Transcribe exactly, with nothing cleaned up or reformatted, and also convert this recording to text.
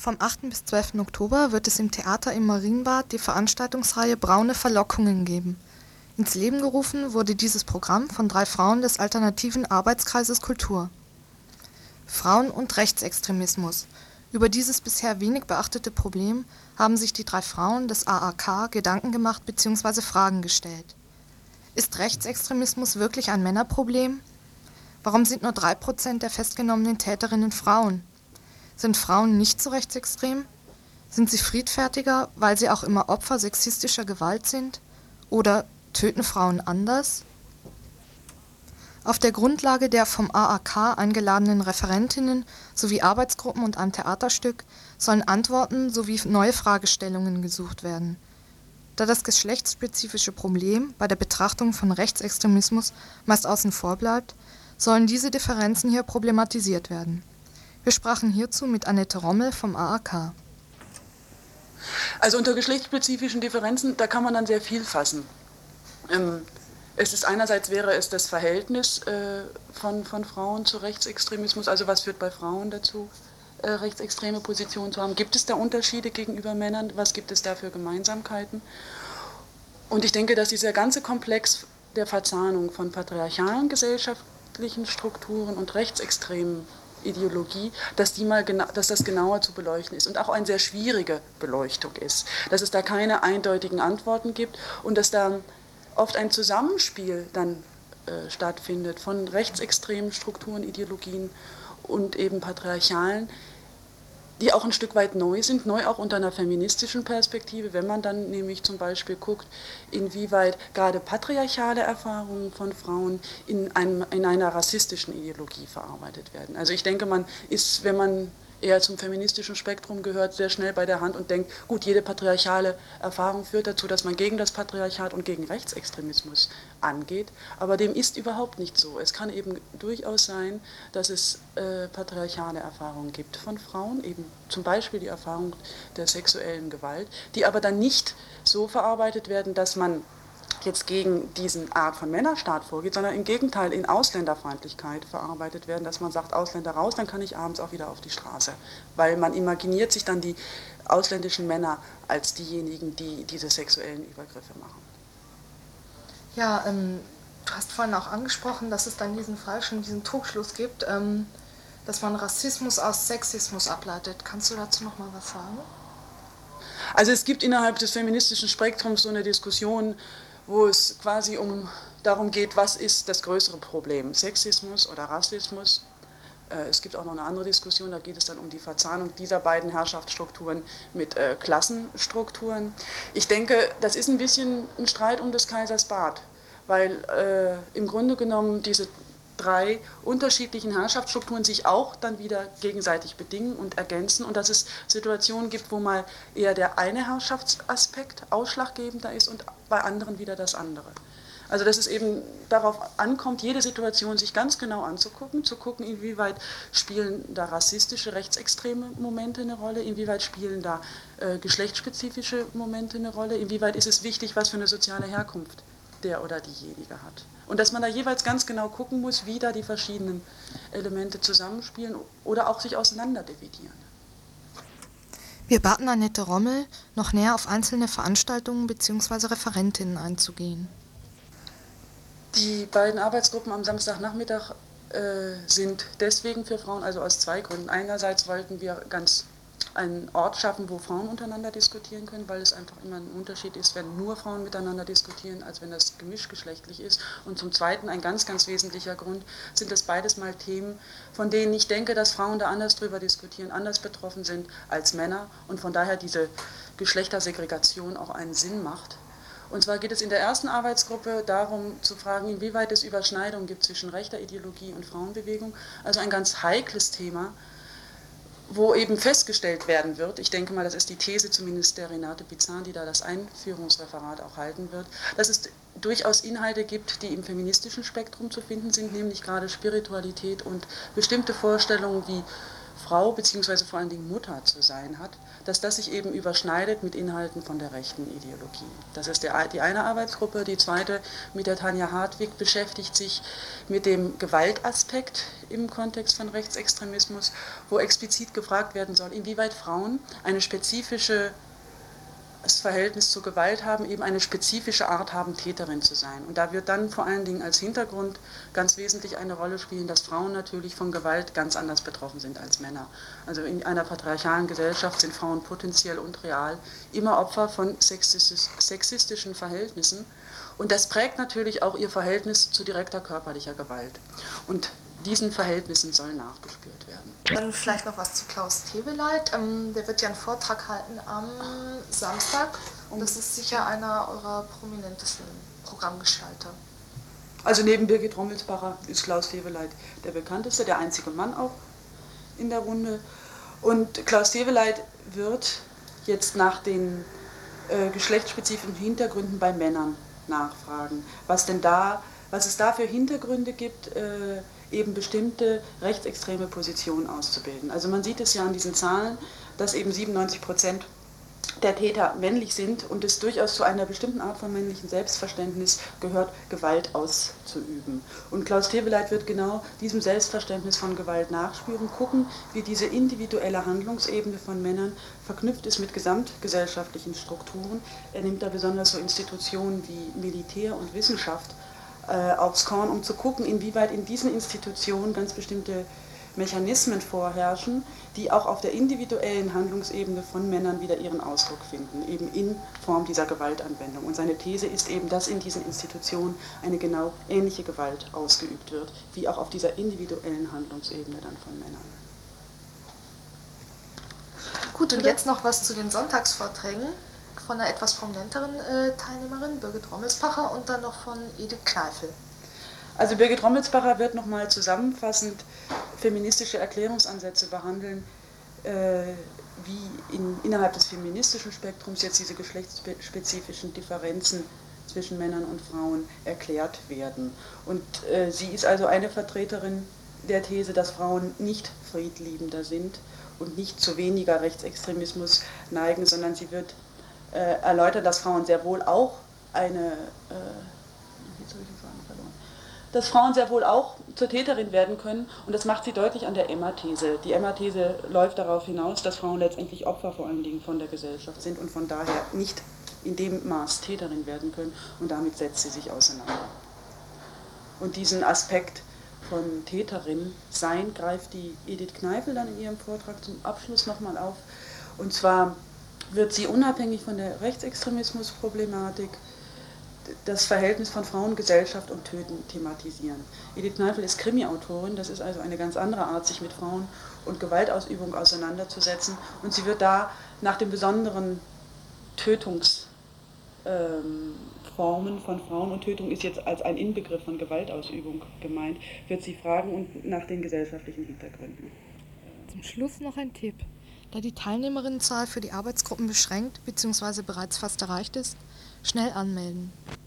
Vom achten bis zwölften Oktober wird es im Theater im Marienbad die Veranstaltungsreihe Braune Verlockungen geben. Ins Leben gerufen wurde dieses Programm von drei Frauen des alternativen Arbeitskreises Kultur. Frauen und Rechtsextremismus. Über dieses bisher wenig beachtete Problem haben sich die drei Frauen des A A K Gedanken gemacht bzw. Fragen gestellt. Ist Rechtsextremismus wirklich ein Männerproblem? Warum sind nur drei Prozent der festgenommenen Täterinnen Frauen? Sind Frauen nicht so rechtsextrem? Sind sie friedfertiger, weil sie auch immer Opfer sexistischer Gewalt sind? Oder töten Frauen anders? Auf der Grundlage der vom A A K eingeladenen Referentinnen sowie Arbeitsgruppen und einem Theaterstück sollen Antworten sowie neue Fragestellungen gesucht werden. Da das geschlechtsspezifische Problem bei der Betrachtung von Rechtsextremismus meist außen vor bleibt, sollen diese Differenzen hier problematisiert werden. Wir sprachen hierzu mit Annette Rommel vom A A K. Also unter geschlechtsspezifischen Differenzen, da kann man dann sehr viel fassen. Ähm, es ist einerseits wäre es das Verhältnis äh, von, von Frauen zu Rechtsextremismus, also was führt bei Frauen dazu, äh, rechtsextreme Positionen zu haben. Gibt es da Unterschiede gegenüber Männern? Was gibt es da für Gemeinsamkeiten? Und ich denke, dass dieser ganze Komplex der Verzahnung von patriarchalen gesellschaftlichen Strukturen und rechtsextremen Ideologie, dass, die mal gena- dass das genauer zu beleuchten ist und auch eine sehr schwierige Beleuchtung ist, dass es da keine eindeutigen Antworten gibt und dass da oft ein Zusammenspiel dann äh, stattfindet von rechtsextremen Strukturen, Ideologien und eben patriarchalen, die auch ein Stück weit neu sind, neu auch unter einer feministischen Perspektive, wenn man dann nämlich zum Beispiel guckt, inwieweit gerade patriarchale Erfahrungen von Frauen in, einem, in einer rassistischen Ideologie verarbeitet werden. Also ich denke, man ist, wenn man eher zum feministischen Spektrum gehört, sehr schnell bei der Hand und denkt, gut, jede patriarchale Erfahrung führt dazu, dass man gegen das Patriarchat und gegen Rechtsextremismus angeht, aber dem ist überhaupt nicht so. Es kann eben durchaus sein, dass es äh, patriarchale Erfahrungen gibt von Frauen, eben zum Beispiel die Erfahrung der sexuellen Gewalt, die aber dann nicht so verarbeitet werden, dass man jetzt gegen diesen Art von Männerstaat vorgeht, sondern im Gegenteil in Ausländerfeindlichkeit verarbeitet werden, dass man sagt, Ausländer raus, dann kann ich abends auch wieder auf die Straße. Weil man imaginiert sich dann die ausländischen Männer als diejenigen, die diese sexuellen Übergriffe machen. Ja, ähm, du hast vorhin auch angesprochen, dass es dann diesen Fall schon diesen Trugschluss gibt, ähm, dass man Rassismus aus Sexismus ableitet. Kannst du dazu noch mal was sagen? Also es gibt innerhalb des feministischen Spektrums so eine Diskussion, wo es quasi um darum geht, was ist das größere Problem, Sexismus oder Rassismus. Es gibt auch noch eine andere Diskussion, da geht es dann um die Verzahnung dieser beiden Herrschaftsstrukturen mit äh, Klassenstrukturen. Ich denke, das ist ein bisschen ein Streit um des Kaisers Bart, weil äh, im Grunde genommen diese drei unterschiedlichen Herrschaftsstrukturen sich auch dann wieder gegenseitig bedingen und ergänzen und dass es Situationen gibt, wo mal eher der eine Herrschaftsaspekt ausschlaggebender ist und bei anderen wieder das andere. Also dass es eben darauf ankommt, jede Situation sich ganz genau anzugucken, zu gucken, inwieweit spielen da rassistische, rechtsextreme Momente eine Rolle, inwieweit spielen da äh, geschlechtsspezifische Momente eine Rolle, inwieweit ist es wichtig, was für eine soziale Herkunft der oder diejenige hat. Und dass man da jeweils ganz genau gucken muss, wie da die verschiedenen Elemente zusammenspielen oder auch sich auseinanderdividieren. Wir baten Annette Rommel, noch näher auf einzelne Veranstaltungen bzw. Referentinnen einzugehen. Die beiden Arbeitsgruppen am Samstagnachmittag äh, sind deswegen für Frauen, also aus zwei Gründen. Einerseits wollten wir ganz einen Ort schaffen, wo Frauen untereinander diskutieren können, weil es einfach immer ein Unterschied ist, wenn nur Frauen miteinander diskutieren, als wenn das gemischgeschlechtlich ist. Und zum Zweiten, ein ganz, ganz wesentlicher Grund, sind das beides mal Themen, von denen ich denke, dass Frauen da anders drüber diskutieren, anders betroffen sind als Männer und von daher diese Geschlechtersegregation auch einen Sinn macht. Und zwar geht es in der ersten Arbeitsgruppe darum zu fragen, inwieweit es Überschneidungen gibt zwischen rechter Ideologie und Frauenbewegung, also ein ganz heikles Thema, wo eben festgestellt werden wird, ich denke mal, das ist die These zumindest der Renate Bizan, die da das Einführungsreferat auch halten wird, dass es durchaus Inhalte gibt, die im feministischen Spektrum zu finden sind, nämlich gerade Spiritualität und bestimmte Vorstellungen wie Frau bzw. vor allen Dingen Mutter zu sein hat, dass das sich eben überschneidet mit Inhalten von der rechten Ideologie. Das ist der, die eine Arbeitsgruppe. Die zweite mit der Tanja Hartwig beschäftigt sich mit dem Gewaltaspekt im Kontext von Rechtsextremismus, wo explizit gefragt werden soll, inwieweit Frauen eine spezifische das Verhältnis zur Gewalt haben, eben eine spezifische Art haben, Täterin zu sein. Und da wird dann vor allen Dingen als Hintergrund ganz wesentlich eine Rolle spielen, dass Frauen natürlich von Gewalt ganz anders betroffen sind als Männer. Also in einer patriarchalen Gesellschaft sind Frauen potenziell und real immer Opfer von sexistisch, sexistischen Verhältnissen. Und das prägt natürlich auch ihr Verhältnis zu direkter körperlicher Gewalt. Und diesen Verhältnissen soll nachgespürt werden. Dann vielleicht noch was zu Klaus Teweleit. Ähm, der wird ja einen Vortrag halten am Samstag. Und das ist sicher einer eurer prominentesten Programmgestalter. Also neben Birgit Rommelsbacher ist Klaus Teweleit der bekannteste, der einzige Mann auch in der Runde. Und Klaus Teweleit wird jetzt nach den äh, geschlechtsspezifischen Hintergründen bei Männern nachfragen, was denn da, was es da für Hintergründe gibt, äh, eben bestimmte rechtsextreme Positionen auszubilden. Also man sieht es ja an diesen Zahlen, dass eben siebenundneunzig Prozent der Täter männlich sind und es durchaus zu einer bestimmten Art von männlichem Selbstverständnis gehört, Gewalt auszuüben. Und Klaus Teweleit wird genau diesem Selbstverständnis von Gewalt nachspüren, gucken, wie diese individuelle Handlungsebene von Männern verknüpft ist mit gesamtgesellschaftlichen Strukturen. Er nimmt da besonders so Institutionen wie Militär und Wissenschaft aufs Korn, um zu gucken, inwieweit in diesen Institutionen ganz bestimmte Mechanismen vorherrschen, die auch auf der individuellen Handlungsebene von Männern wieder ihren Ausdruck finden, eben in Form dieser Gewaltanwendung. Und seine These ist eben, dass in diesen Institutionen eine genau ähnliche Gewalt ausgeübt wird, wie auch auf dieser individuellen Handlungsebene dann von Männern. Gut, und jetzt noch was zu den Sonntagsvorträgen von einer etwas prominenteren äh, Teilnehmerin, Birgit Rommelsbacher, und dann noch von Edith Kneifel. Also Birgit Rommelsbacher wird nochmal zusammenfassend feministische Erklärungsansätze behandeln, äh, wie in, innerhalb des feministischen Spektrums jetzt diese geschlechtsspezifischen Differenzen zwischen Männern und Frauen erklärt werden. Und äh, sie ist also eine Vertreterin der These, dass Frauen nicht friedliebender sind und nicht zu weniger Rechtsextremismus neigen, sondern sie wird äh, erläutern, dass Frauen sehr wohl auch eine, äh, jetzt habe ich den Faden verloren, dass Frauen sehr wohl auch zur Täterin werden können, und das macht sie deutlich an der Emma-These. Die Emma-These läuft darauf hinaus, dass Frauen letztendlich Opfer vor allen Dingen von der Gesellschaft sind und von daher nicht in dem Maß Täterin werden können, und damit setzt sie sich auseinander. Und diesen Aspekt von Täterin sein greift die Edith Kneifel dann in ihrem Vortrag zum Abschluss nochmal auf, und zwar wird sie unabhängig von der Rechtsextremismusproblematik das Verhältnis von Frauen, Gesellschaft und Töten thematisieren. Edith Kneifel ist Krimi-Autorin, das ist also eine ganz andere Art, sich mit Frauen und Gewaltausübung auseinanderzusetzen, und sie wird da nach den besonderen Tötungsformen von Frauen, und Tötung ist jetzt als ein Inbegriff von Gewaltausübung gemeint, wird sie fragen und nach den gesellschaftlichen Hintergründen. Zum Schluss noch ein Tipp. Da die Teilnehmerinnenzahl für die Arbeitsgruppen beschränkt bzw. bereits fast erreicht ist, schnell anmelden.